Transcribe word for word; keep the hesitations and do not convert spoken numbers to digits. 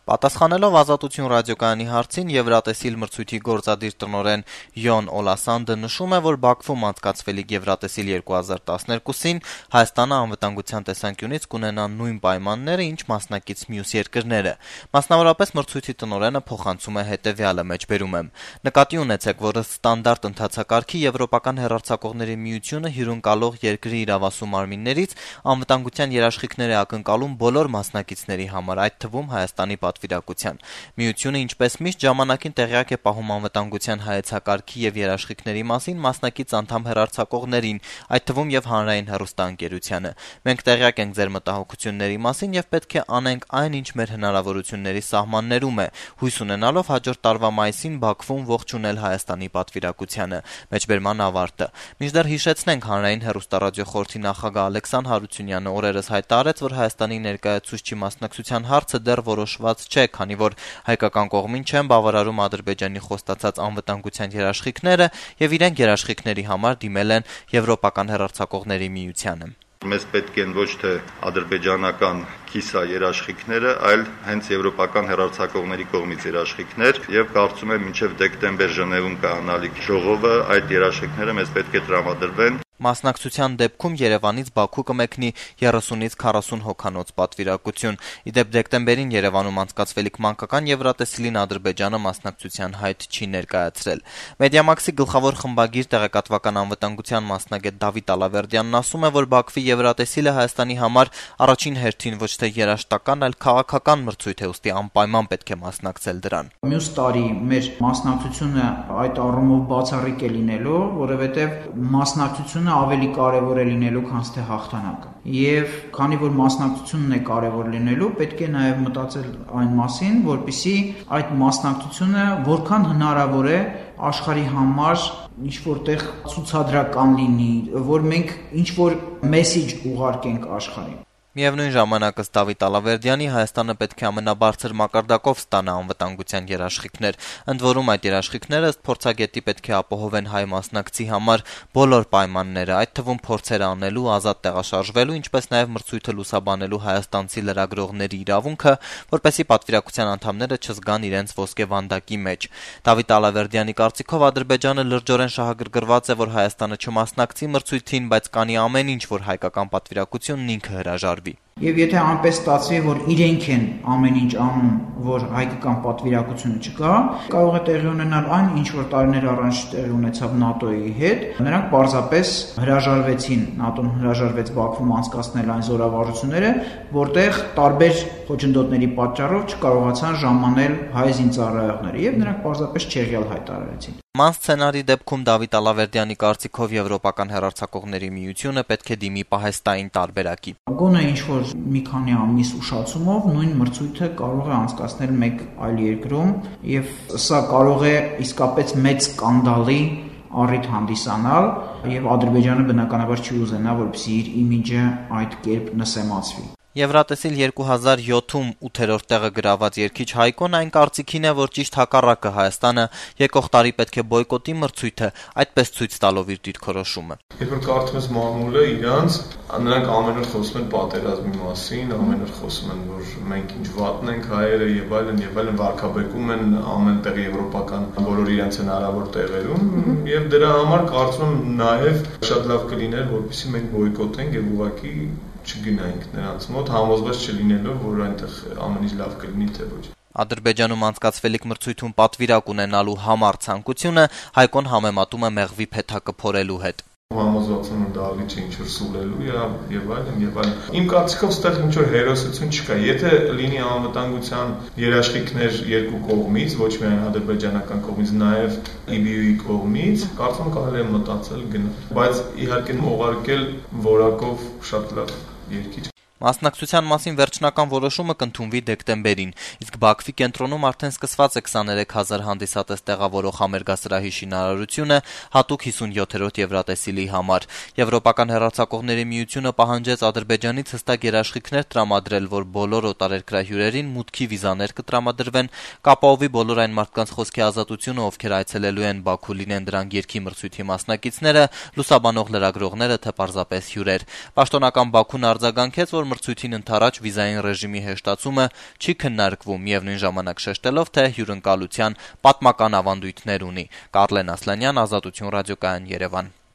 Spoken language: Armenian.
Պատասխանելով Ազատություն ռադիոկայանի հարցին Եվրատեսիլ մրցույթի գործադիր տնօրեն Յոն Օլասանդը նշում է, որ Բաքվում անցկացվելիք Եվրատեսիլ երկու հազար տասներկուսին Հայաստանը անվտանգության տեսանկյունից կունենա նույն պայմանները, ինչ մասնակից մյուս երկրները։ Մասնավորապես մրցույթի տնօրենը փոխանցում է հետևյալը, մեջբերում եմ. Նկատի ունեցեք, որ ստանդարտ ընթացակարգի Եվրոպական հեռարձակողների միությունը հյուրընկալող երկրի իրավասու մարմիններից անվտանգության երաշխիքներ է ակնկալում բոլոր մասնակիցների համար, այդ թվում Հայաստանի պատվիրակության։ Միությունը, ինչպես միշտ, ժամանակին տեղյակ է պահում անվտանգության հայեցակարգի եւ երաշխիքների մասին մասնակից անդամ հեռարձակողներին, այդ թվում եւ հանրային հեռուստաընկերությանը։ Մենք տեղյակ ենք ձեր մտահոգությունների մասին եւ պետք է անենք այն, ինչ մեր հնարավորությունների սահմաններում է, հույս ունենալով հաջորդ տարվա մայիսին Բաքվում ողջունել Հայաստանի պատվիրակությանը։ Մեջբերման ավարտը։ Մինչդեռ հիշեցնենք, հանրային հեռուստառադիոխորհրդի նախագահ Ալեքսան Հարությունյանը օրերս հայտարարեց, որ Հայաստանի ներկայացուցչի մասնակցության հարցը դեռ որոշված չէ, քանի որ հայկական կողմին չեն բավարարում Ադրբեջանի խոստացած անվտանգության երաշխիքները եւ իրենք երաշխիքների համար դիմել են Եվրոպական հեռարձակողների միությանը։ Մեզ պետք են ոչ թե ադրբեջանական կիսա երաշխիքները, այլ հենց եվրոպական հեռարձակողների կողմից երաշխիքներ եւ կարծում եմ մինչեւ դեկտեմբեր Ժնևում կանալիք ժողովը այդ երաշխիքները մեզ պետք է տրամադրվեն։ Մասնակցության դեպքում Երևանից Բաքու կմեկնի երեսունից քառասուն հոգանոց պատվիրակություն։ Իդեպ դեկտեմբերին Երևանում անցկացվելիք մանկական Եվրատեսիլին Ադրբեջանը մասնակցության հայտ չի ներկայացրել։ Մեդիամաքսի գլխավոր խմբագիր տեղեկատվական անվտանգության մասնագետ Դավիթ Ալավերդյանն ասում է, որ Բաքվի Եվրատեսիլը Հայաստանի համար առաջին հերթին ոչ թե երաժշտական, այլ քաղաքական մրցույթ է, ուստի անպայման պետք է մասնակցել դրան։ Մյուս տարի մեր մասնակցությունը այդ առումով բացառիկ է լինելու, որովհետև մասնակցությունը ավելի կարևոր է լինելու, քան թե հաղթանակը։ Եվ քանի որ մասնակցությունն է կարևոր լինելու, պետք է նաև մտածել այն մասին, որպեսզի այդ մասնակցությունը որքան հնարավոր է աշխարհի համար ինչ որտեղ ցուցադրական լինի, որ մենք ինչ որ մեսեջ ուղարկենք աշխարհին։ Միևնույն ժամանակ ըստ Դավիթ Ալավերդյանի Հայաստանը պետք է ամենաբարձր մակարդակով ստանա անվտանգության երաշխիքներ։ Ընդ որում այդ երաշխիքները ըստ փորձագետի պետք է ապահովեն հայ մասնակցի համար բոլոր պայմանները, այդ թվում փորձեր անելու, ազատ տեղաշարժվելու, ինչպես նաև մրցույթը լուսաբանելու հայաստանցի լրագրողների իրավունքը, որպեսզի պատվիրակության անդամները չզգան իրենց ոսկե վանդակի մեջ։ Դավիթ Ալավերդյանի կարծիքով Ադրբեջանը լրջորեն շահագրգռված է, որ Հայաստանը չմասնակցի մրցույթին, բայց կանի ամեն ինչ, որ հայկական պատվիրակությունն ինքը հրաժարվի։ Եվ եթե այնպես ստացվի, որ իրենք են ամեն ինչ անում, որ հայկական պատվիրակությունը չկա, կարող է տեղի ունենալ այն, ինչ որ տարիներ առաջ տեղի ունեցավ ՆԱՏՕ-ի հետ, նրանք պարզապես հրաժարվեցին, ՆԱՏՕ-ն հրաժարվեց Բաքվում անցկացնել այն զորավարժությունները, որտեղ տարբեր խոչընդոտների պատճառով չկարողացան ժամանել հայ զինծառայողները, եւ նրանք պարզապես չեղյալ հայտարարեցին։ Ման սցենարի դեպքում Դավիթ Ալավերդյանի կարծիքով Եվրոպական հեռարձակողների միությունը պետք է դիմի պահեստային տարբերակի։ Գոնե ինչ որ մի քանի ամիս ուշացումով նույն մրցույթը կարող է անցկացնել մեկ այլ երկրում եւ սա կարող է իսկապես մեծ սկանդալի առիթ հանդիսանալ եւ Ադրբեջանը բնականաբար չի ուզենա, որպեսզի իր իմիջը այդ կերպ նսեմացվի։ Եվրատեսիլ երկու հազար յոթում ութերորդ տեղը գրաված երգիչ Հայկոն այն կարծիքին է, որ ճիշտ հակառակը Հայաստանը եկող տարի պետք է բոյկոտի մրցույթը, այդպես ցույց տալով իր դիրքորոշումը։ Երբ որ կարդում ես մամուլը իրանց, նրանք ամեն օր խոսում են պատերազմի մասին, ամեն օր խոսում են, որ մենք ինչ վատն ենք հայերը եւ այլն եւ այլն, վարկաբեկում են ամենտեղ եվրոպական բոլոր իրենց հնարավոր տեղերում եւ դրա համար կարծում եմ նաեւ շատ լավ կլիներ, որպեսզի մենք բոյկոտենք եւ ուղղակի չգնայինք նրանց մոտ, համոզված չլինելով, որ այնտեղ ամեն ինչ լավ կլինի, թե ոչ։ Ադրբեջանում անցկացվելիք մրցույթում պատվիրակ ունենալու համար ցանկությունը Հայկոն համեմատում է մեղվի փեթակը փորելու հետ։ Համոզված եմ, որ դահլիճը ինչ որ սուլելու է եւ այլն եւ այլն։ Իմ կարծիքով ստեղ ինչ որ հերոսություն չկա։ Եթե լինի անվտանգության երաշխիքներ երկու կողմից, ոչ միայն ադրբեջանական կողմից, նաեւ ի բի յու-ի կողմից, կարծում եմ կարելի է մտածել գնալ։ Բայց իհարկե ուղարկել որակով շատ լավ երկիր։ Մասնակցության մասին վերջնական որոշումը կընդունվի դեկտեմբերին, իսկ Բաքվի կենտրոնում արդեն սկսված է քսաներեք հազար հանդիսատես տեղավորող համերգասրահի շինարարությունը հատուկ հիսունյոթերորդ Եվրատեսիլի համար։ Եվրոպական հեռարձակողների միությունը պահանջեց Ադրբեջանից հստակ երաշխիքներ տրամադրել, որ բոլոր օտարերկրյա հյուրերին մուտքի վիզաներ կտրամադրվեն, կապահովի բոլոր այն մարդկանց խոսքի ազատությունը, ովքեր այցելելու են Բաքու, լինեն դրանք երգի մրցույթի մասնակիցները, լուսաբանող լրագրողները, թե պարզապես հյուրեր։ Պաշտոնական Բաքուն արձագանքեց, որ որ մրցույթին ընդառաջ վիզային ռեժիմի հեշտացումը չի քննարկվում, միևնույն ժամանակ շեշտելով, թե հյուրընկալության պատմական ավանդույթներ ունի։ Կարլեն Ասլանյան, Ազատություն ռադիոկայան, Երևան։